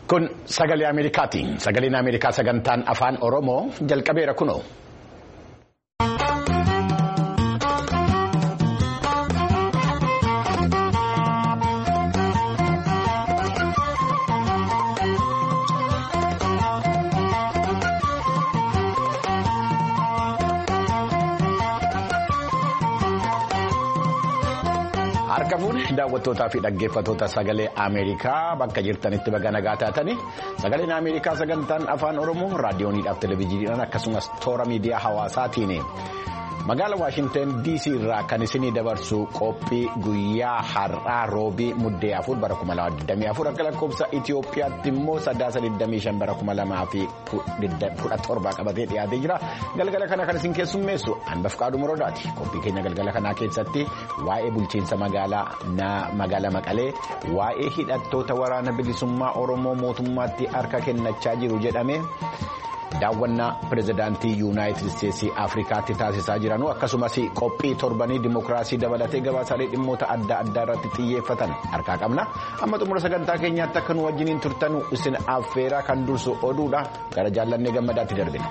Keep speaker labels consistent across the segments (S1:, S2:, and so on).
S1: Kun sagalee Ameerikaatiin. Sagaleen Ameerikaa sagantaan afaan Oromoo jalqabeera kunoo. Harka fuudhe daawwattootaa fi dhaggeeffattoota sagalee Ameerikaa bakka jirtanitti baga nagaa taatanii sagaleen Ameerikaa sagantaan afaan Oromoo raadiyooniidhaaf televezyiiniidhaan akkasumas toora miidiyaa hawaasaatiin magaala Waashinten DC irraa kan isinii dabarsu qophii guyyaa har'aa roobii muddee 4 bara 2024 akka lakkoofsa Itoophiyaatti immoo 925 bara 2017 qabatee dhiyaatee jira. Galgala kana kan isin keessummeessu Anbafqaaduu Morodaati. Qophii keenya galgala kanaa keessatti waa'ee bulchiinsa magaalaa Maqalee, waa'ee hidhattoota waraana bilisummaa Oromoo mootummaatti harka kennachaa jiru jedhame. Daawwannaa pirezidaantii Yuunaayitid Isteetsii Afrikaatti taasisaa jiranu akkasumas qophii torbanii dimookiraasii dabalatee gabaasaalee dhimmoota adda addaa irratti xiyyeeffatan harkaa qabna. Amma xumura sagantaa keenyaatti akka nu wajjiniin turtanu isin affeeraa kan dursu oduudha. Gara jaallannee gammadaatti darbina.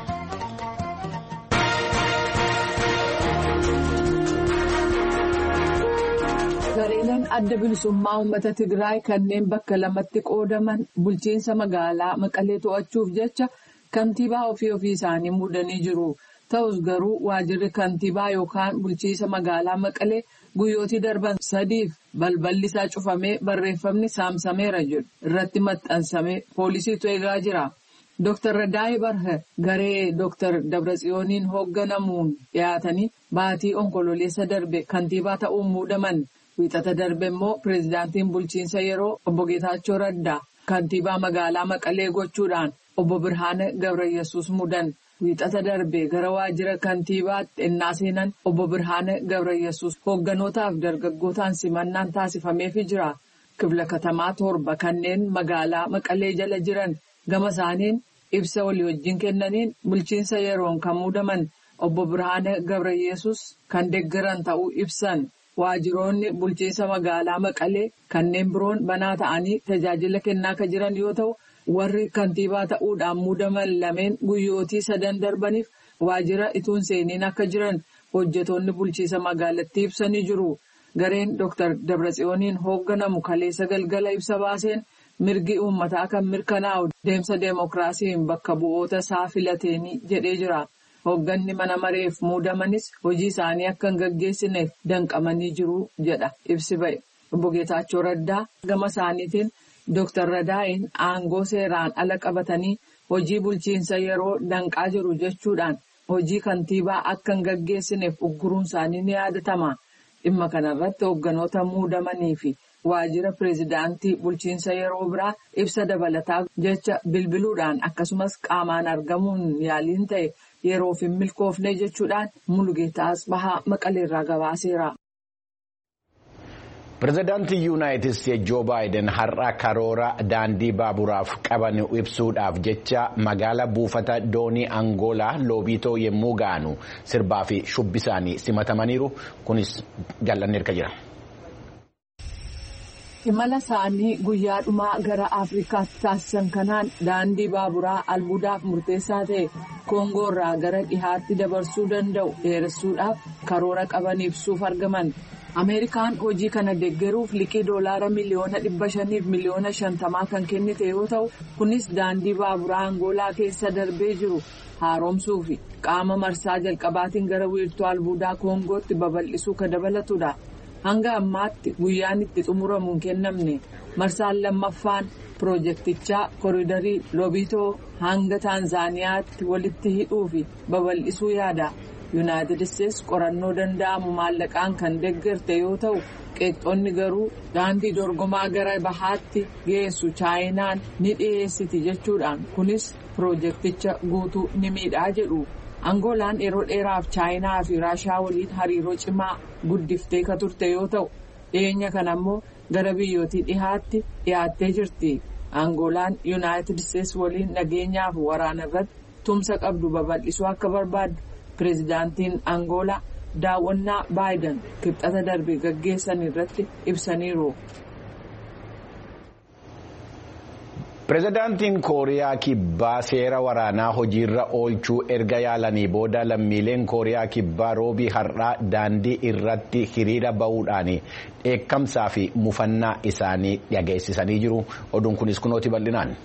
S2: Gareeleen adda bilisummaa uummata Tigraay kanneen bakka lamatti qoodaman bulchiinsa magaalaa Maqalee to'achuuf jecha kantiibaa ofii isaanii muudanii jiru. Ta'us garuu waajjirri kantiibaa yookaan bulchiinsa magaalaa Maqalee guyyootii darban 3 balballi isaa cufamee barreeffamni saamsameera jedhu irratti maxxansamee poolisiitu eegaa jira. Dr. Radaayi Barhe garee Dr. Dabratsiyooniin hoogganamuun dhiyaatanii baatii onkololeessa darbe kantiibaa ta'uun muudaman. Wiixata darbe immoo pireezidaantiin bulchiinsa yeroo obbo Geetaachoo Raddaa kantiibaa magaalaa Maqalee gochuudhaan obbo Birhaane Gabrayesuus mudan. Wiixata darbe gara waajjira kantiibaatti ennaa seenan obbo Birhaane Gabrayesuus hoogganotaaf dargaggootaan simannaan taasifameefii jira. Kibla katamaa 7 kanneen magaalaa Maqalee jala jiran gama isaaniin ibsa walii wajjin kennaniin bulchiinsa yeroon kan muudaman obbo Birhaane Gabrayesuus kan deeggaran ta'uu ibsan. Waajjiroonni bulchiinsa magaalaa Maqalee kanneen biroon banaa ta'anii tajaajila kennaa kan jiran yoo ta'u, warri kantiibaa ta'uudhaan muudaman lameen guyyootii 3 darbaniif waajjira ituun seeniin akka jiran hojjetoonni bulchiinsa magaalattii ibsanii jiru. Gareen Dr. Dabratsiyooniin hoogganamu kaleessa galgala ibsa baaseen mirgi uummataa kan mirkanaa'u deemsa deemokiraasiin bakka bu'oota isaa filateenii jedhee jira. Hoogganni mana mareef muudamanis hojii isaanii akka hin gaggeessineef danqamanii jiru jedha ibsi ba'e. Obbo Geetaachoo Raddaa gama isaaniitiin Dr. Radaayin aangoo seeraan ala qabatanii hojii bulchiinsa yeroo danqaa jiru jechuudhaan hojii kantiibaa akka hin gaggeessineef ugguruun isaanii ni yaadatama. Dhimma kanarratti hoogganoota muudamanii fi waajjira pireezidaantii bulchiinsa yeroo biraa ibsa dabalataa jecha bilbiluudhaan akkasumas qaamaan argamuun yaaliin ta'e. Yeroof hin milkoofne jechuudhaan Mulugeetaa Asbahaa Maqaleerraa gabaaseera.
S1: Pireezidaantii Yuunaayitid Isteetsi Joo Baayiden har'a karoora daandii baaburaaf qaban ibsuudhaaf jecha magaala buufata doonii Angoolaa Loobiitoo yommuu ga'anu sirbaa fi shubbisaanii simatamaniiru. Kunis jaallanni erga jira.
S2: Imala isaanii guyyaa dhumaa gara Afrikaatti taasisan kanaan daandii baaburaa albuudaaf murteessaa ta'e Koongoo irraa gara dhihaatti dabarsuu danda'u dheeressuudhaaf karoora qaban ibsuuf argaman. Ameerikaan hojii kana deeggaruuf liqii $500 miliyoona fi miliyoona 50 kan kennite yoo ta'u, kunis daandii baaburaa Angoolaa keessa darbee jiru haaromsuu fi qaama marsaa jalqabaatiin gara wiirtuu albuudaa Koongootti babal'isuu kan dabalatudha. Hanga ammaatti guyyaan itti xumuramu hin kennamne marsaan lammaffaan piroojeektichaa koriidarii Loobiitoo hanga Taanzaaniyaatti walitti hidhuu fi babal'isuu yaada. Yuunaayitid Isteetsi qorannoo danda'amu maallaqaan kan deeggarte yoo ta'u, qeeqxoonni garuu daandii dorgomaa gara bahaatti geessu Chaayinaan ni dhiyeessiti jechuudhaan kunis piroojeekticha guutuu ni miidhaa jedhu. Angoolaan yeroo dheeraaf Chaayinaa fi Raashaa waliin hariiroo cimaa guddiftee kan turte yoo ta'u, dhiyeenya kana immoo gara biyyootii dhihaatti dhiyaattee jirti. Angoolaan Yuunaayitid Isteetsi waliin nageenyaaf waraana irratti tumsa qabdu babal'isuu akka barbaaddu pireezidaantiin Angoolaa daawwannaa Baayiden kibxata darbe gaggeessan irratti ibsaniiru.
S1: Pireezidaantiin Kooriyaa Kibbaa seera waraanaa hojiirra oolchuu erga yaalanii booda lammiileen Kooriyaa Kibbaa roobii har'aa daandii irratti hiriira ba'uudhaan dheekkamsaa fi mufannaa isaanii dhageessisanii jiru. Oduun kunis kunooti bal'inaan.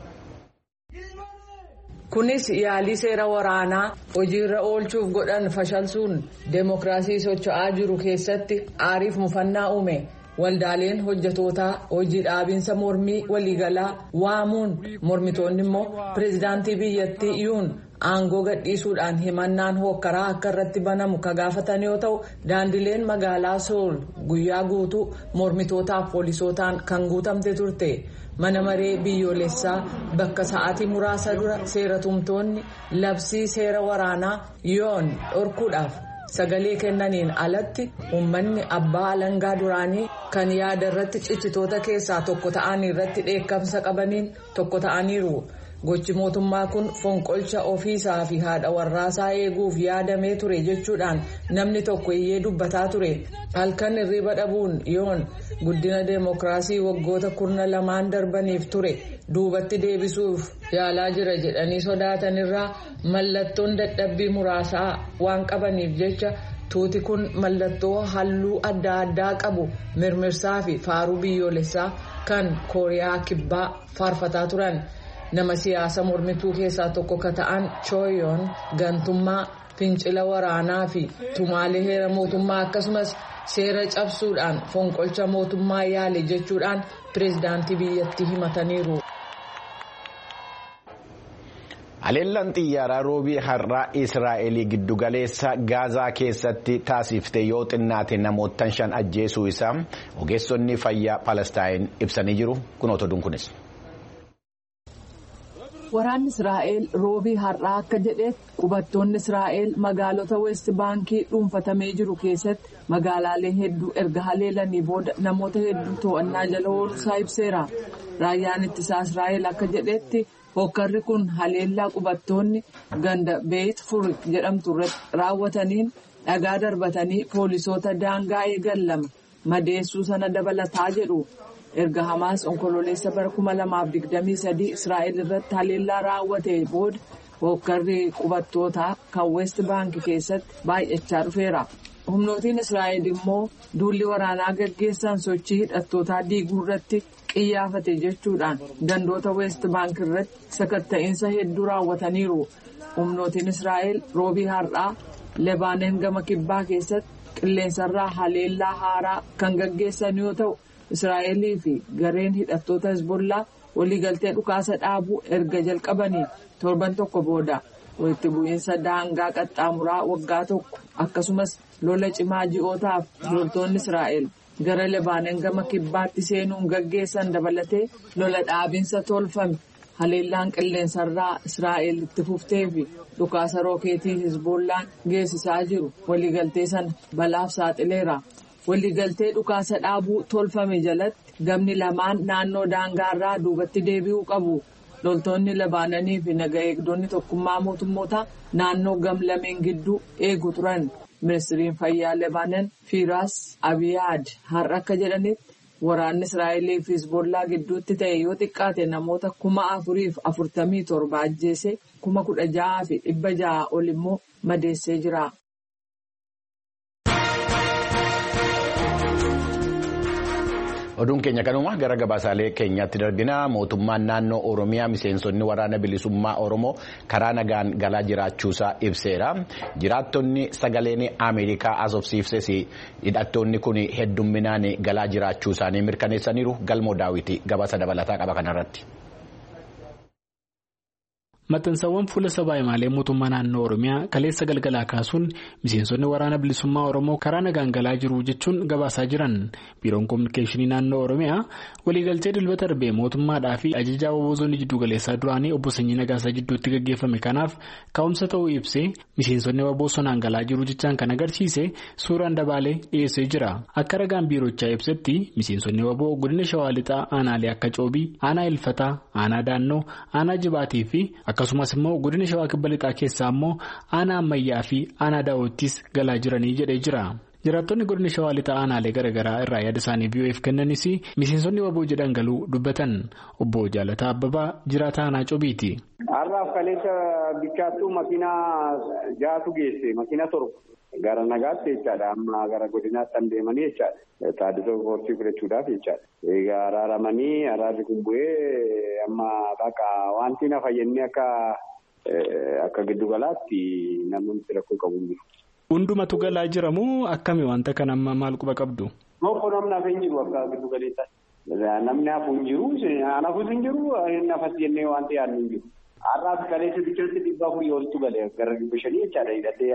S2: Kunis yaalii seera waraanaa hojiirra oolchuuf godhan fashalsuun deemokiraasii socho'aa jiru keessatti aariif mufannaa uume. Waldaaleen hojjetootaa hojii dhaabinsa mormii waliigalaa waamuun mormitoonni immoo pireezidaantii biyyattii yuun aangoo gadhiisuudhaan himannaan hookkaraa akka irratti banamu ka gaafatan yoo ta'u daandileen magaalaa Sool guyyaa guutuu mormitootaaf poolisootaan kan guutamte turte. Mana maree biyyoolessaa bakka sa'aatii muraasa dura seeratumtoonni labsii seera waraanaa yoon dhorkuudhaaf sagalee kennaniin alatti uummanni abbaa alangaa duraanii kan yaada irratti cichitoota keessaa tokko ta'anii irratti dheekkamsa qabaniin tokko ta'aniiru. Gochi mootummaa kun fonqolcha ofiisaa fi haadha warraasaa eeguuf yaadamee ture jechuudhaan namni tokko iyyee dubbataa ture. Halkan hirriba dhabuun yoon guddina deemokiraasii waggoota 12 darbaniif ture duubatti deebisuuf yaalaa jira jedhanii sodaatanirraa mallattoon dadhabbii muraasaa waan qabaniif jecha tuuti kun mallattoo halluu adda addaa qabu mirmirsaa fi faaruu biyyoolessaa kan Kooriyaa Kibbaa faarfataa turan. Nama siyaasa mormituu keessaa tokko ka ta'an Chooyoon gantummaa fincila waraanaa fi tumaalee heera mootummaa akkasumas seera cabsuudhaan fonqolcha mootummaa yaale jechuudhaan pireezidaantii biyyattii himataniiru.
S1: Haleellaan xiyyaaraa roobii har'aa Israa'el giddugaleessa Gaazaa keessatti taasifte yoo xinnaate namoota 5 ajjeesuu isaa ogeessonni fayyaa Palestaayin ibsanii jiru. Kunoo oduun kunis.
S2: Waraanni Israa'el roobii har'aa akka jedhetti qubattoonni Israa'el magaalota West Baankii dhuunfatamee jiru keessatti magaalaalee hedduu erga haleelanii booda namoota hedduu to'annaa jala oolchuusaa ibseera. Raayyaan ittisaa Israa'el akka jedhetti hokkarri kun haleellaa qubattoonni ganda Beet Furik jedhamtu irratti raawwataniin dhagaa darbatanii poolisoota daangaa eegan 2 madeessuu sana dabalataa jedhu. Erga Hamaas onkololeessa bara 2023 Israa'el irratti haleellaa raawwate booda hokkarri qubattootaa kan West Bank keessatti baay'achaa dhufeera. Humnootiin Israa'el immoo duulli waraanaa gaggeessan sochii hidhattootaa diiguu irratti qiyyaafate jechuudhaan gandoota West Bank irratti sakatta'insa hedduu raawwataniiru. Humnootiin Israa'el roobii har'aa Lebaaneen gama kibbaa keessatti qilleensarraa haleellaa haaraa kan gaggeessan yoo ta'u. Israa'elii fi gareen hidhattoota Hezbollaa waliigaltee dhukaasa dhaabuu erga jalqabanii torban tokko booda walitti bu'iinsa daangaa qaxxaamuraa waggaa tokko akkasumas lola cimaa ji'ootaaf loltoonni Israa'el gara Lebaaneen gama kibbaatti seenuun gaggeessan dabalatee lola dhaabinsa tolfame haleellaan qilleensarraa Israa'el itti fuftee fi dhukaasa rookeetii Hezbollaan geessisaa jiru waliigaltee sana balaaf saaxileera. Waliigaltee dhukaasa dhaabuu tolfame jalatti gamni lamaan naannoo daangaarraa duubatti deebi'uu qabu. Loltoonni Lebaananii fi naga eegdonni tokkummaa mootummootaa naannoo gam lameen gidduu eegu turan. Ministiriin fayyaa Lebaanan Fiiraas Abiyaad har'a akka jedhanitti waraanni Israa'elii fi Hezbollaa gidduutti ta'e yoo xiqqaate namoota 447 ajjeese 16,600 ol immoo madeessee jira.
S1: Oduun keenya kanuma gara gabaasaalee keenyaatti darbina. Mootummaan naannoo Oromiyaa miseensonni waraana bilisummaa Oromoo karaa nagaan galaa jiraachuusaa ibseera. Jiraattonni sagaleen Ameerikaa asofsiifses hidhattoonni kun heddumminaan galaa jiraachuu isaanii mirkaneessaniiru. Galmoo Daawiti gabaasa dabalataa qaba kanarratti.
S3: Maxxansawwan fuula sabaa himaalee mootummaa naannoo Oromiyaa kaleessa galgalaa kaasuun miseensonni waraana bilisummaa Oromoo karaa nagaan galaa jiru jechuun gabaasaa jiran. Biiroon Kominikeeshinii naannoo Oromiyaa waliigaltee dilbata darbee mootummaadhaa fi ajajaa waboozonni jiddu galeessaa duraanii obbo Sanyii Nagaasaa jidduutti gaggeeffame kanaaf ka'umsa ta'uu ibsee miseensonni waboo sonaan galaa jiru jechaan kan agarsiise suuraan dabaalee dhiyeessee jira. Akka ragaan biirochaa ibsetti miseensonni waboo godina Shawaa Lixaa aanaalee akka Coobii, aanaa Ilfataa, aanaa Daannoo, aanaa Jibaatii fi akkasumas immoo godina Shawaa Kibba Lixaa keessaa immoo aanaa Ammayyaa fi aanaa Daawwattis galaa jiranii jedhee jira. Jiraattonni godina Shawaa Lixaa aanaalee garaagaraa irraa yaada isaanii BOF kennanis miseensonni waboo jedhan galuu dubbatan. Obbo Jaalataa Abbabaa jiraataa aanaa Cobiiti.
S4: Har'aaf kaleessa bichaattuu makiinaa 6tu geesse makiina 7 gara nagaatti jechaadha. Amma gara godinaatti kan deemanii jechaadha. Taaddisoo koorsii fudhachuudhaaf jechaadha. Egaa araaramanii araarri kun bu'ee amma bakka wanti na fayyannee akka giddugalaatti namni rakkoo qabu jiru.
S3: Hundumatu galaa jiramoo akkami wanta kana amma maal quba qabdu?
S4: Tokko namni hafe hin jiru akka giddugaleessaatti. Namni hafu hin jiru, anaafus hin jiru, nafas jennee wanti yaadnu hin jiru. Har'aaf kaleessa bichaatti 400 oltu galee gara 500 jechaadha. Hidhatee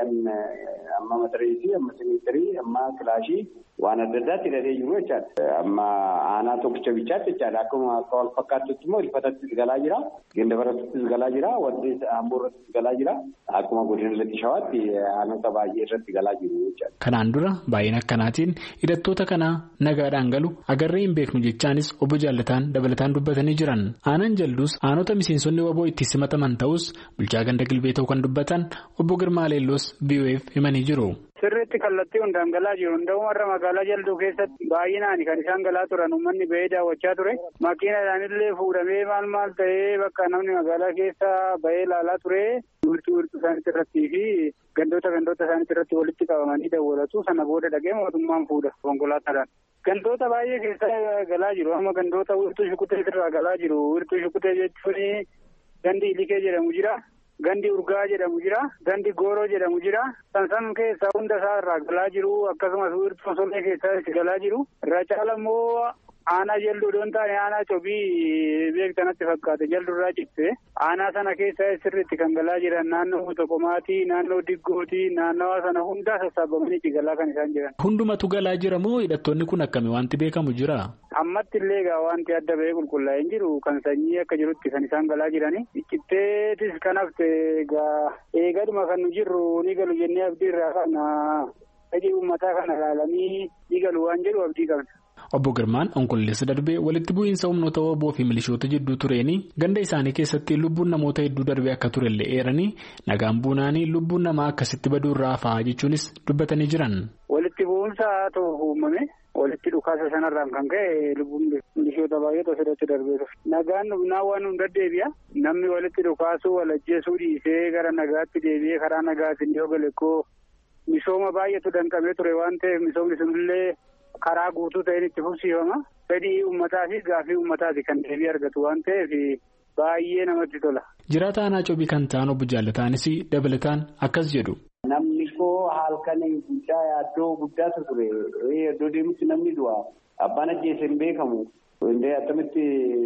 S4: amma matareesii, amma siniistirii, amma kilaashii waan adda addaatti hidhatee jiru jechaadha. Amma aanaa tokkicha bichaatti jechaadha. Akkuma akka wal fakkaatutti immoo ilfatattis galaa jira, gendabarattis galaa jira, waddees amboorrattis galaa jira. Akkuma godina Lixaa Shawaatti aanota baay'ee irratti galaa jiru jechaadha.
S3: Kanaan dura baay'ina akkanaatiin hidhattoota kanaa nagaadhaan galu agarree hin beeknu jechaanis obbo Jaalataan dabalataan dubbatanii jiran. Aanaan jalduus aanota miseensonni waboo itti simataman ta'us bulchaa ganda Gilbee ta'uu kan dubbatan obbo Girmaa Leelloos BOF himanii jiru.
S5: Sirriitti kallattii hundaan galaa jiru. Hundumarra magaalaa jalduu keessatti baay'inaan kan isaan galaa turan uummanni ba'ee daawwachaa ture. Makiinadhaan illee fuudhamee maal ta'ee bakka namni magaalaa keessa ba'ee ilaalaa ture. Wirtuu isaanitti irrattii fi gandoota isaanitti irratti walitti qabamanii daawwatu. Sana booda dhagee mootummaan fuudha konkolaataadhaan. Gandoota baay'ee keessa galaa jiru. Amma gandoota wirtuu Shukutee irraa galaa jiru. Wirtuu Shukutee jechuun gandi Ilikee jedhamu jira. Gandi Urgaa jedhamu jira. Gandi Gooroo jedhamu jira. San keessa hunda isaa irraa galaa jiru. Akkasumas wirtuu Solee keessaa galaa jiru. Irraa caala immoo aanaa jalduu doon taane aanaa Cobii beektanatti fakkaate jalduu irraa citte. Aanaa sana keessa sirriitti kan galaa jiran naannoo Toqomaatii, naannoo Diggootii, naannawaa sana hundaa sassaabamanii galaa kan isaan jiran.
S3: Hundumatu galaa jira moo hidhattoonni kun akkami wanti beekamu jira?
S5: Ammatti illee egaa wanti adda ba'ee qulqullaa'ee hin jiru kan sanyii akka jirutti kan isaan galaa jirani. Citteetis kan hafte egaa eegaduma kan nu jirru ni galu jennee abdii irraa kana fedhii uummataa kana ilaalanii ni galu waan jedhu abdii qabna.
S3: Obbo Girmaan onkolleessa darbee walitti bu'iinsa humnoota waboo fi milishoota jidduu tureeni ganda isaanii keessatti lubbuun namoota hedduu darbee akka turellee eeranii nagaan buunaanii lubbuun namaa akkasitti baduu irraa hafaa jechuunis dubbatanii jiran.
S5: Walitti bu'umsa uumame walitti dhukaasa sanarraan kan ka'e lubbuun milishoota baay'eetu asirratti darbee ture. Nagaan waan hunda deebi'a. Namni walitti dhukaasuu walajjeesuu dhiisee gara nagaatti deebi'ee karaa nagaatiin yoo gale koo misooma baay'eetu danqamee ture waan ta'eef misoomni sunillee karaa guutuu ta'een itti fufsiifama. Fedhii uummataa fi gaafii uummataati kan deebii argatu waan ta'eef baay'ee namatti tola.
S3: Jiraataa aanaa Cobii kan ta'an obbo Jaalataanis dabalataan akkas jedhu.
S4: Namni koo halkanii guddaa yaaddoo guddaatu ture. Iddoo deemutti namni du'a. Abbaan ajjeese hin beekamu. Indee attamitti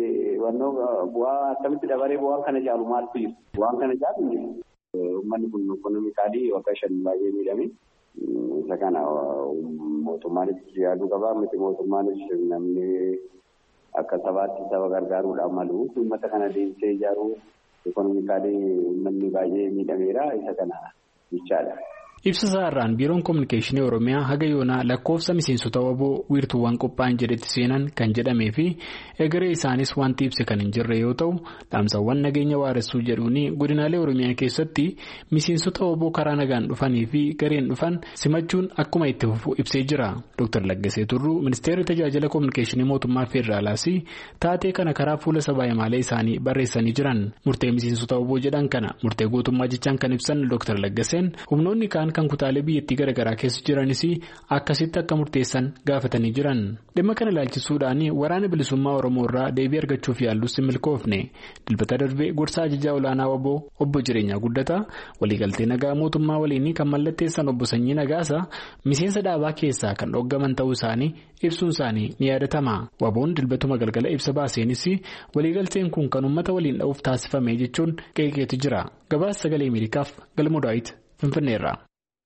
S4: dabaree bu'aa kana caalu maaltu jiru? Waan kana caalu jiru. Uummanni kun ekonomikaalii waggaa 5 baay'ee miidhame. Isa kana mootummaanis yaaduu qaba. Miti mootummaanis namni akka sabaatti saba gargaaruudhaan malu. Uummata kana deemsee ijaaruu ekonomikaalii uummanni baay'ee miidhameera. Isa kana jechaadha.
S3: Ibsa isaarraan biiroon kominikeeshinii Oromiyaa haga yoonaa lakkoofsa miseensota waboo wiirtuuwwan qophaa'an jedhetti seenan kan jedhamee fi egeree isaanis wanti ibse kan hin jirre yoo ta'u dhaamsawwan nageenya waaressuu jedhuun godinaalee Oromiyaa keessatti miseensota waboo karaa nagaan dhufanii fi gareen dhufan simachuun akkuma itti fufu ibsee jira. Dr. Laggasee Turruu ministeerri tajaajila kominikeeshinii mootummaa Feederaalaas taatee kana karaa fuula sabaa himaalee isaanii barreessanii jiran. Murtee miseensota waboo jedhan kana murtee gootummaa jechaan kan ibsan Dr. Laggaseen humnoonni kaan kan kutaalee biyyattii garaagaraa keessa jiranis akkasitti akka murteessan gaafatanii jiran. Dhimma kana ilaalchisuudhaan waraana bilisummaa Oromoo irraa deebii argachuuf yaallus hin milkoofne. Dilbata darbee gorsaa ajajaa olaanaa waboo obbo Jireenyaa Guddataa waliigaltee nagaa mootummaa waliin kan mallatteessan obbo Sanyii Nagaasaa miseensa dhaabaa keessaa kan dhoggaman ta'uu isaanii ibsuun isaanii ni yaadatama. Waboon dilbatuma galgala ibsa baaseenis waliigalteen kun kan uummata waliin dha'uuf taasifame jechuun qeeqeetu jira. Gabaasa sagalee Ameerikaaf Galmoo Daawit Finfinneerraa.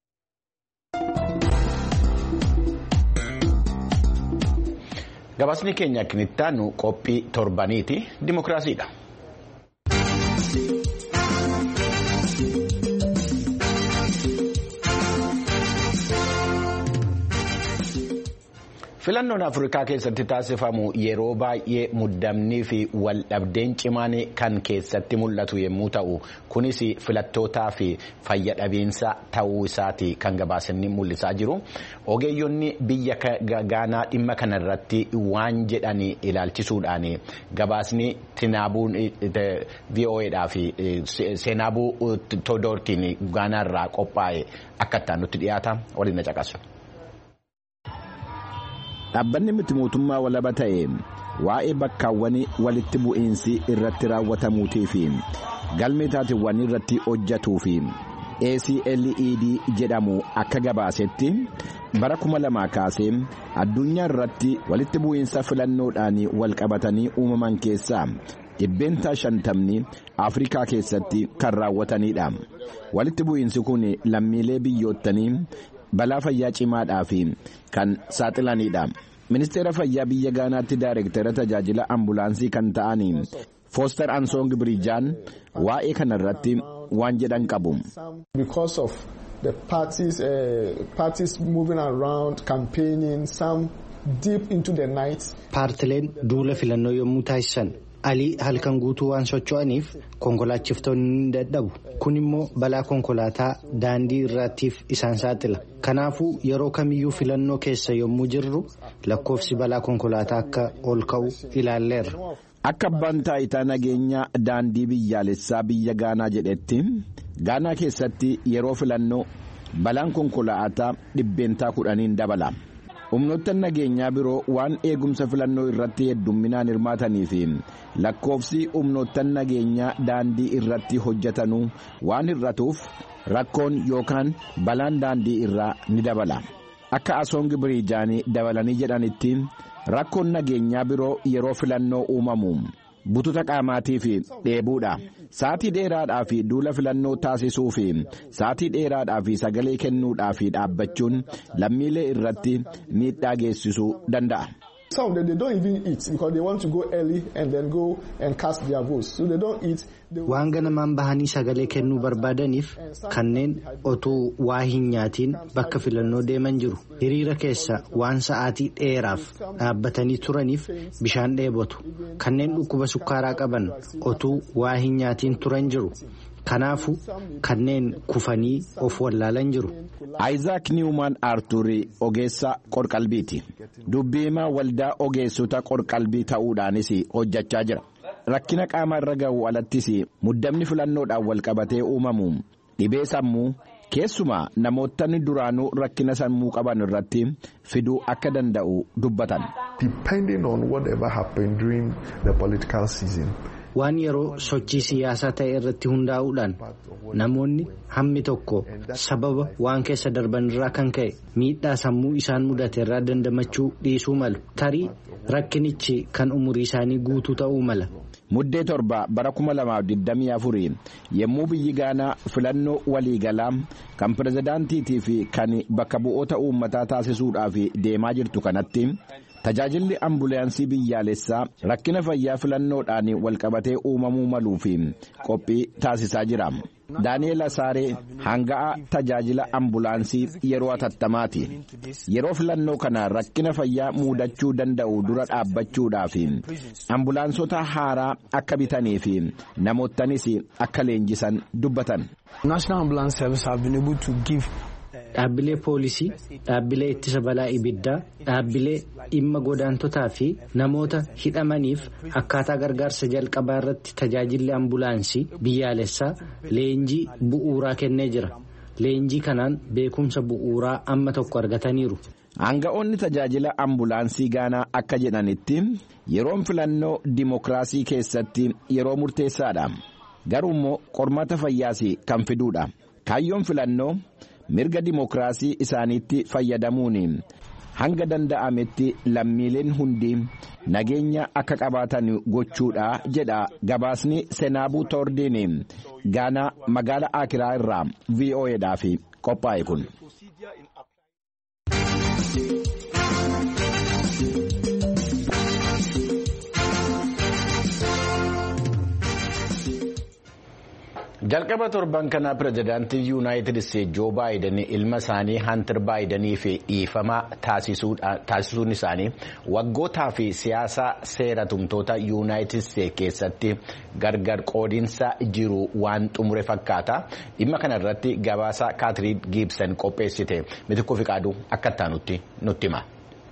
S1: Gabaasni keenya kan itti aanu qophii torbaniiti dimokiraasiidha. Filannoon Afrikaa keessatti taasifamu yeroo baay'ee muddamnii fi waldhabdeen cimaan kan keessatti mul'atu yommuu ta'u kunis filattootaa fi fayyadabiinsa ta'uu isaati kan gabaasni mul'isaa jiru. Ogeeyyonni biyya Gaanaa dhimma kanarratti waan jedhanii ilaalchisuudhaan gabaasni Tinaabuun VOAdhaa fi Seenaabuu Todoortiin Gaanaarraa qophaa'e akka nutti dhiyaata waliin na caqasu. Dhaabbanni miti mootummaa walaba ta'e waa'ee bakkaawwan walitti bu'iinsi irratti raawwatamuutii fi galmee taateewwan irratti hojjetuu fi ACLED jedhamu akka gabaasetti bara 2000 kaasee addunyaa irratti walitti bu'iinsa filannoodhaan wal qabatanii uumaman keessaa 50% Afrikaa keessatti kan raawwatanidha. Walitti bu'iinsi kun lammiilee biyyoottanii balaa fayyaa cimaadhaaf kan saaxilanidha. Ministeera fayyaa biyya Gaanaatti Daayireektara tajaajila ambulaansii kan ta'an Foster Ansong Brijaan waa'ee kanarratti waan jedhan qabu.
S6: Because of the parties moving around campaigning some deep into the night.
S7: Paartileen duula filannoo yommuu taasisan alii halkan guutuu waan socho'aniif konkolaachiftonni dadhabu. Kun immoo balaa konkolaataa daandii irraatiif isaan saaxila. Kanaafuu yeroo kamiyyuu filannoo keessa yommuu jirru lakkoofsi balaa konkolaataa akka ol ka'u ilaalleerra.
S1: Akka abbaan taayitaa nageenyaa daandii biyyaalessaa biyya Gaanaa jedhetti Gaanaa keessatti yeroo filannoo balaan konkolaataa 10% dabala. Humnoottan nageenyaa biroo waan eegumsa filannoo irratti heddumminaan hirmaatanii fi lakkoofsi humnoottan nageenyaa daandii irratti hojjetanuu waan hir'atuuf rakkoon yookaan balaan daandii irraa ni dabala. Akka Asong Birijaanii dabalanii jedhanitti rakkoon nageenyaa biroo yeroo filannoo uumamu bututa qaamaatii fi dheebuudha. Saatii dheeraadhaa fi duula filannoo taasisuu fi saatii dheeraadhaa fi sagalee kennuudhaa fi dhaabbachuun lammiilee irratti miidhaa geessisuu danda'a.
S6: Some of them, they don't even eat because they want to go early and then go and cast their votes. So they don't eat.
S7: Waan ganamaan bahanii sagalee kennuu barbaadaniif kanneen otuu waa hin nyaatiin bakka filannoo deeman jiru. Hiriira keessa waan sa'aatii dheeraaf dhaabbatanii turaniif bishaan dheebotu. Kanneen dhukkuba sukkaaraa qaban otuu waa hin nyaatiin turan jiru. Kanaafu kanneen kufanii of wallaalan jiru.
S1: Isaac Newman Arturii ogeessa qorqalbiiti. Dubbiimaa waldaa ogeessota qorqalbii ta'uudhaanis hojjechaa jira. Rakkina qaama irra ga'u alattis muddamni filannoodhaan wal qabatee uumamu dhibee sammuu keessumaa namootni duraanuu rakkina sammuu qaban irratti fiduu akka danda'u dubbatan.
S6: Depending on whatever happened during the political season.
S7: Waan yeroo sochii siyaasaa ta'e irratti hundaa'uudhaan namoonni hammi tokko sababa waan keessa darban irraa kan ka'e miidhaa sammuu isaan mudate irraa dandamachuu dhiisuu malu. Tarii rakkinichi kan umurii isaanii guutuu ta'uu mala.
S1: Muddee 7 bara 2024 yommuu biyyi Gaanaa filannoo waliigalaa kan pirezidaantiitii fi kan bakka bu'oota uummataa taasisuudhaaf deemaa jirtu kanatti tajaajilli ambulaansii biyyaalessaa rakkina fayyaa filannoodhaan wal qabatee uumamuu maluu fi qophii taasisaa jira. Daani'eel Asaaree hanga'aa tajaajila ambulaansii yeroo atattamaati. Yeroo filannoo kana rakkina fayyaa muudachuu danda'u dura dhaabbachuudhaaf ambulaansota haaraa akka bitanii fi namootanis akka leenjisan dubbatan.
S8: National Ambulance Service have been able to give
S7: dhaabbilee poolisii, dhaabbilee ittisa balaa ibiddaa, dhaabbilee dhimma godaantotaa fi namoota hidhamaniif akkaataa gargaarsa jalqabaa irratti tajaajilli ambulaansii biyyaalessaa leenjii bu'uuraa kennee jira. Leenjii kanaan beekumsa bu'uuraa amma tokko argataniiru.
S1: Aanga'oonni tajaajila ambulaansii Gaanaa akka jedhanitti yeroon filannoo dimokiraasii keessatti yeroo murteessaadha. Garuu immoo qormaata fayyaas kan fiduudha. Kaayyoon filannoo mirga dimokiraasii isaaniitti fayyadamuun hanga danda'ametti lammiileen hundi nageenya akka qabaatan gochuudha jedha gabaasni Seenaabuu Toordiin Gaanaa magaalaa Akiraa irraa VOAdhaaf qophaa'e kun. Jalqaba torban kana pirezidaantii Yuunaayitid Isteetsi Joo Baayiden ilma isaanii Hantar Baayidanii fi dhiifama taasisuun isaanii waggootaa fi siyaasa seera tumtoota Yuunaayitid Isteetsi keessatti gargar qoodinsa jiru waan xumure fakkaata. Dhimma kana irratti gabaasa Kaatiriin Giibsan qopheessite Mitikuu Fiqaaduu akka taanutti nutti hima.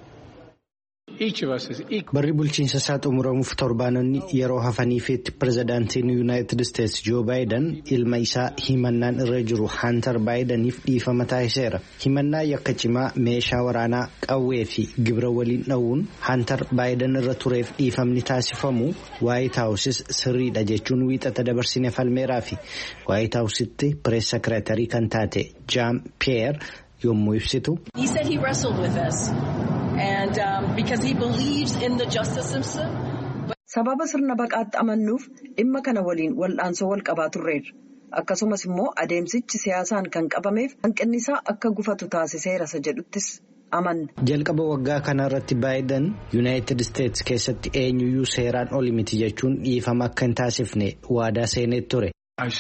S7: Barri bulchiinsa isaa xumuramuuf torbaanonni yeroo hafaniifitti pirezidaantiin Yuunaayitid Isteetsi Joo Baayiden ilma isaa himannaan irra jiru Hantar Baayidaniif dhiifama taasiseera. Himannaa yakka cimaa meeshaa waraanaa qawwee fi gibira waliin dha'uun Hantar Baayiden irra tureef dhiifamni taasifamu Waayit Haawusis sirriidha jechuun wiixata dabarsine falmeeraa fi Waayit Haawusitti pirees sekireetarii kan taate Jaam Piyeer yommuu ibsitu.
S9: Sababa sirna baqaatti amannuuf dhimma kana waliin wal'aansoo wal qabaa turreerra. Akkasumas immoo adeemsichi siyaasaan kan qabameef hanqinni isaa akka gufatu taasiseera isa jedhuttis amanna.
S7: Jalqaba waggaa kana irratti Baayiden Yuunaayitid Isteetsi keessatti eenyuyyuu seeraan oli miti jechuun dhiifama akka hin taasifne waadaa seenee ture.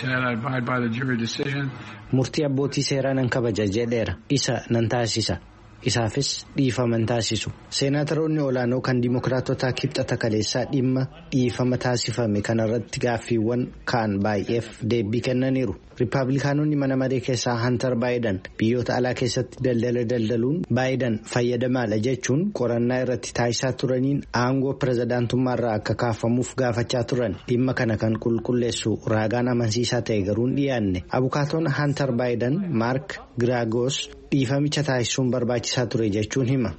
S7: Murtii abbootii seeraa nan kabaja jedheera. Isa nan taasisa. Isaafis dhiifama taasisu. Seenaataroonni olaanoo kan Dimookiraatotaa kibxata kaleessaa dhimma dhiifama taasifame kanarratti gaaffiiwwan kaan baay'eef deebii kennaniiru. Riippaabilikaanonni mana maree keessaa Hantar Baayiden biyyoota alaa keessatti daldala daldaluun Baayiden fayyadamaadha jechuun qorannaa irratti taasisaa turaniin aangoo pirezidaantummaarraa akka kaafamuuf gaafachaa turan. Dhimma kana kan qulqulleessu raagaan amansiisaa ta'e garuu hin dhiyaanne. Abukaatoon Hantar Baayiden Maark Giraagoos dhiifamicha taasisuun barbaachisaa ture jechuun hima.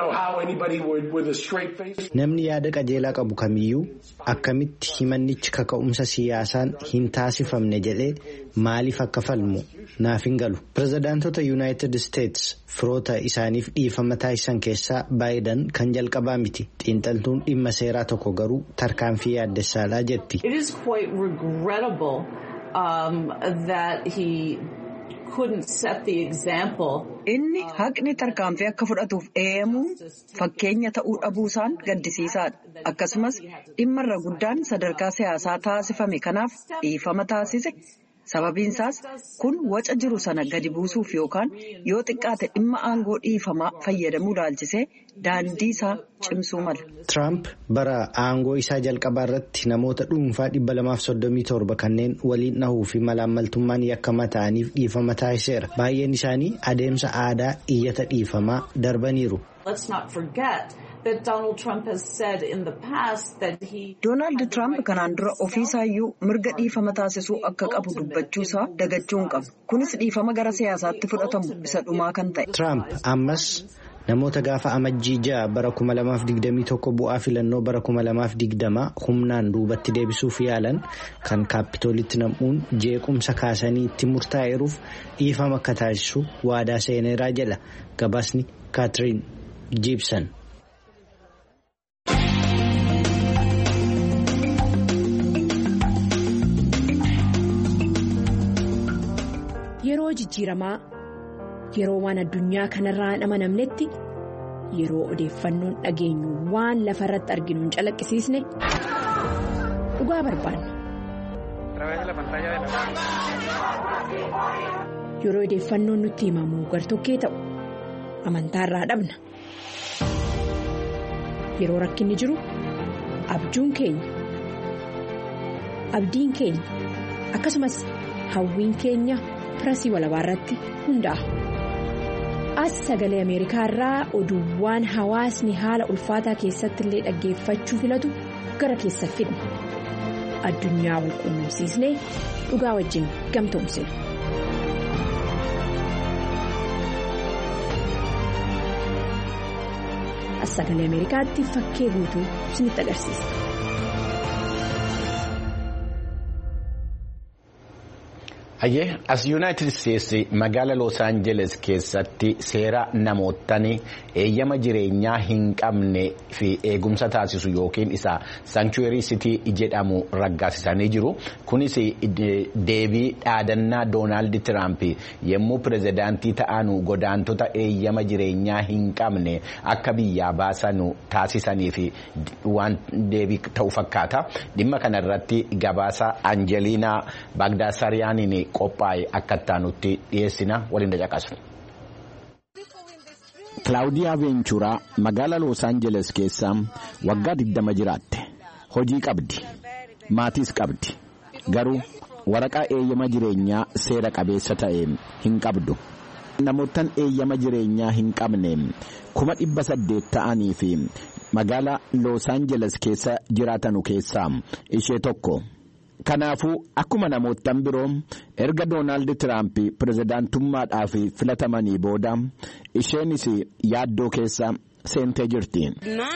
S7: Namni yaada qajeelaa qabu kamiyyuu akkamitti himannichi kaka'umsa siyaasaan hin taasifamne jedhee maaliif akka falmu naaf hin galu. Pirezidaantota Yuunaayitid Isteetsi firoota isaaniif dhiifama taasisan keessaa Baayiden kan jalqabaa miti. Xiinxaltuun dhimma seeraa tokko garuu tarkaanfii yaaddessaadhaa jetti.
S9: Inni haqni tarkaanfii akka fudhatuuf eeyyamuun fakkeenya ta'uu dhabuusaan gaddisiisaadha. Akkasumas dhimmarra guddaan sadarkaa siyaasaa taasifame kanaaf dhiifama taasise. Sababiinsaas kun waca jiru sana gadi buusuuf yookaan yoo xiqqaate dhimma aangoo dhiifamaa fayyadamuu laalchisee daandii isaa cimsuu mala.
S7: Tiraamp bara aangoo isaa jalqabaa irratti namoota dhuunfaa 237 kanneen waliin dhahuu fi malaammaltummaan yakkamaa ta'aniif dhiifama taasiseera. Baay'een isaanii adeemsa aadaa iyyata dhiifamaa darbaniiru.
S9: Doonaald Tiraamp kanaan dura ofiisaayyuu mirga dhiifama taasisuu akka qabu dubbachuusaa dagachuu hin qabu. Kunis dhiifama gara siyaasaatti fudhatamu isa dhumaa kan ta'e.
S7: Tiraamp ammas namoota gaafa amajjii 6 bara 2021 bu'aa filannoo bara 2020 humnaan duubatti deebisuuf yaalan kan kaapitoolitti nam'uun jeequmsa kaasanii itti murtaa'eeruuf dhiifama akka taasisu waadaa seeneeraa jedha gabaasni Kaatiriin Giibsan.
S10: Yeroo jijjiiramaa yeroo waan addunyaa kanarraa hin amanamnetti yeroo odeeffannoon dhageenyu waan lafa irratti arginu hin calaqqisiisne dhugaa barbaanna. Yeroo odeeffannoon nutti himamu gartokkee ta'u amantaarraa dhabna. Yeroo rakkinni jiru abjuun keenya akkasumas hawwiin keenya pirasii walabaa irratti hundaa'a. As sagalee Ameerikaa irraa oduuwwan hawaasni haala ulfaataa keessatti illee dhaggeeffachuu filatu gara keessa fidna. Addunyaa wal quunnamsiisnee dhugaa wajjin gamtoomsina. As sagalee Ameerikaatti fakkee guutuu isinitti agarsiisa.
S1: Ayyee as Yuunaayitid Isteetsi magaala Los Angeles keessatti seera namootni eeyyama jireenyaa hin qabne fi eegumsa taasisu yookiin isa saanchuweerii sitii jedhamu raggaasisanii jiru. Kunis deebii dhaadannaa Doonaald Tiraamp yommuu pirezidaantii ta'anu godaantota eeyyama jireenyaa hin qabne akka biyyaa baasanu taasisanii fi waan deebii ta'u fakkaata. Dhimma kanarratti gabaasa Anjeliinaa Baagdaasariyaaniin qophaa'e akka taanutti dhiyeessina waliin dhaqaqasu. Kilaawudiyaa Veenchuraa magaala Los Angeles keessa waggaa 20 jiraatte. Hojii qabdi. Maatiis qabdi. Garuu waraqaa eeyyama jireenyaa seera qabeessa ta'e hin qabdu. Namoottan eeyyama jireenyaa hin qabne 800 ta'anii fi magaala Los Angeles keessa jiraatanu keessaa ishee tokko. Kanaafuu akkuma namoottan biroo erga Doonaald Tiraamp pirezidaantummaadhaaf filatamanii booda isheenis yaaddoo keessa seentee jirti.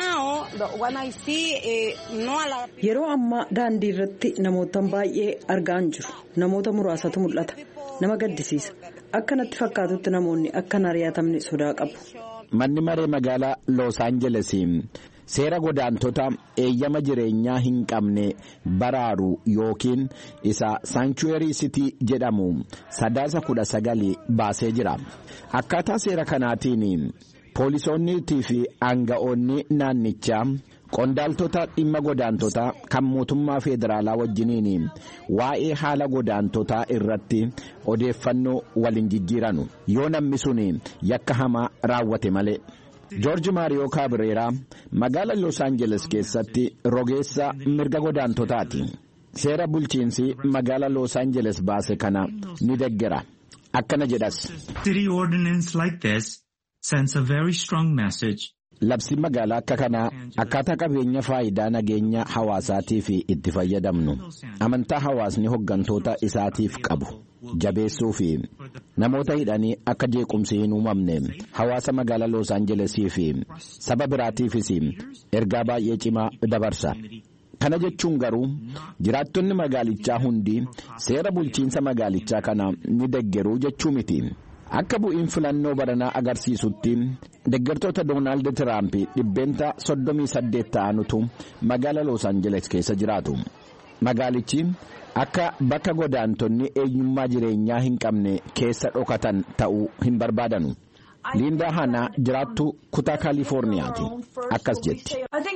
S9: Yeroo ammaa daandii irratti namoottan baay'ee argaan jiru. Namoota muraasatu mul'ata. Nama gaddisiisa. Akkanatti fakkaatutti namoonni akka hin ari'atamne sodaa qabu.
S1: Manni maree magaalaa Los Angeles seera godaantota eeyyama jireenyaa hin qabne baraaru yookiin isa saanchuweerii sitii jedhamu 19 baasee jira. Akkaataa seera kanaatiin poolisoonnii fi aanga'oonni naannichaa qondaaltota dhimma godaantotaa kan mootummaa federaalaa wajjiniin waa'ee haala godaantotaa irratti odeeffannoo waliin jijjiiranu yoo namni sun yakka hamaa raawwate malee. Joorji Maariyoo Kaabireeraa magaala Los Angeles keessatti rogeessa mirga godaantotaati. Seera bulchiinsi magaala Los Angeles baase kana ni deggera. Akkana jedhas.
S11: City ordinance like this sends a very strong message.
S1: Labsi magaalaa akka kanaa akkaataa qabeenya faayidaa nageenya hawaasaatiif itti fayyadamnu amantaa hawaasni hoggantoota isaatiif qabu jabeessuu fi namoota hidhanii akka jeequmsi hin uumamne hawaasa magaalaa Los Angelesii fi saba biraatiifis ergaa baay'ee cimaa dabarsa. Kana jechuun garuu jiraattonni magaalichaa hundi seera bulchiinsa magaalichaa kana ni deggeruu jechuu miti. Akka bu'iin filannoo baranaa agarsiisutti deeggartoota Doonaald Tiraamp 38 ta'anutu magaala Los Angeles keessa jiraatu. Magaalichi akka bakka godaantonni eenyummaa jireenyaa hin qabne keessa dhokatan ta'uu hin barbaadanu. Liindaa Hanaa jiraattu kutaa Kaalifoorniyaati. Akkas jetti.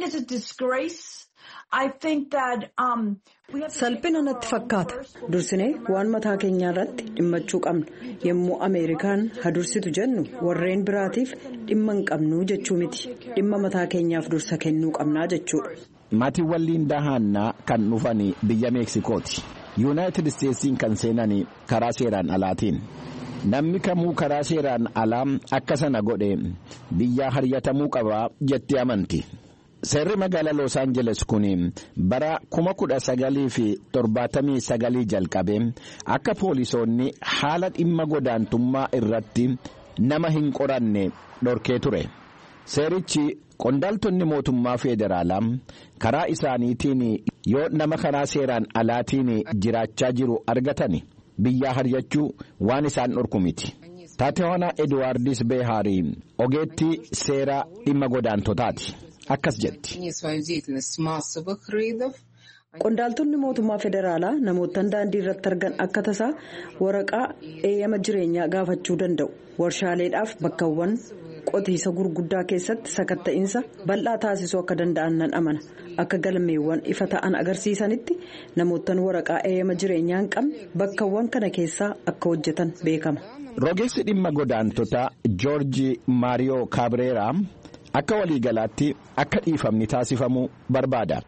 S9: Salphina natti fakkaata. Dursinee waan mataa keenyaa irratti dhimmachuu qabna. Yommuu Ameerikaan hadursitu jennu warreen biraatiif dhimma hin qabnu jechuu miti. Dhimma mataa keenyaaf dursa kennuu qabnaa jechuudha.
S1: Maatiiwwan Liindaa Haannaa kan dhufan biyya Meeksikooti. Yuunaayitid Isteetsiin kan seenan karaa seeraan alaatiin. Namni kamuu karaa seeraan alaa akka sana godhe biyyaa haryatamuu qaba jetti amanti. Seerri magaalaa Los Angeles kun bara 1979 jalqabe akka poolisoonni haala dhimma godaantummaa irratti nama hin qoranne dhorkee ture. Seerichi qondaaltonni mootummaa federaalaa karaa isaaniitiin yoo nama karaa seeraan alaatiin jiraachaa jiru argatan biyyaa haryachuu waan isaan dhorku miti. Taatewaanaa Edwaardis Beehaarii ogeettii seera dhimma godaantotaati. Akkas jetti.
S9: Qondaaltonni mootummaa federaalaa namoota daandii irratti argan akka tasaa waraqaa eeyyama jireenyaa gaafachuu danda'u. Warshaaleedhaaf bakkawwan qotiisa gurguddaa keessatti sakatta'insa bal'aa taasisuu akka danda'an nan amana. Akka galmeewwan ifa ta'an agarsiisanitti namoota waraqaa eeyyama jireenyaa hin qabne bakkawwan kana keessaa akka hojjetan beekama.
S1: Rogeessi dhimma godaantotaa Joorji Maariyoo Kaabireeraa akka waliigalaatti akka dhiifamni taasifamu barbaada.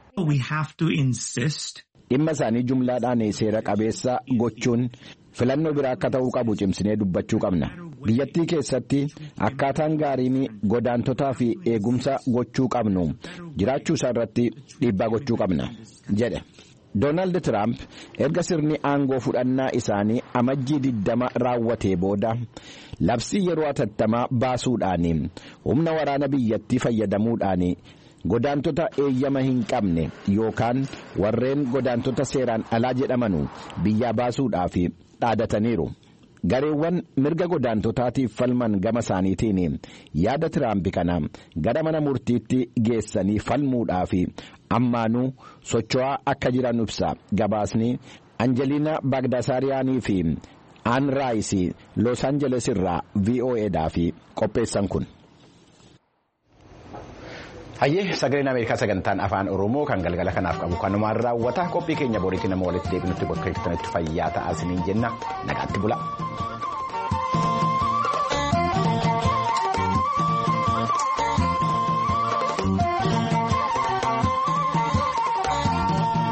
S1: Dhimma isaanii jumlaadhaan seera qabeessa gochuun filannoo biraa akka ta'uu qabu cimsinee dubbachuu qabna. Biyyattii keessatti akkaataan gaariin godaantotaa fi eegumsa gochuu qabnu jiraachuu isaa irratti dhiibbaa gochuu qabna jedhe. Doonaald Tiraamp erga sirni aangoo fudhannaa isaanii amajjii 20 raawwatee booda labsii yeroo atattamaa baasuudhaan humna waraana biyyattii fayyadamuudhaan godaantota eeyyama hin qabne yookaan warreen godaantota seeraan alaa jedhamanu biyyaa baasuudhaaf dhaadataniiru. Gareewwan mirga godaantotaatiif falman gama isaaniitiin yaada Tiraamp kana gara mana murtiitti geessanii falmuudhaaf ammaanuu socho'aa akka jiran ibsa. Gabaasni Anjeliina Baagdasaariyaanii fi Aan Raayis Los Angeles irraa VOA'dhaaf qopheessan kun. Hayyee sagaleen Ameerikaa sagantaan afaan Oromoo kan galgala kanaaf qabu kanumaan raawwata. Qophii keenya boriitti nama walitti deebinutti bakka jirtanitti fayyaa ta'aa isiniin jenna. Nagaatti bula.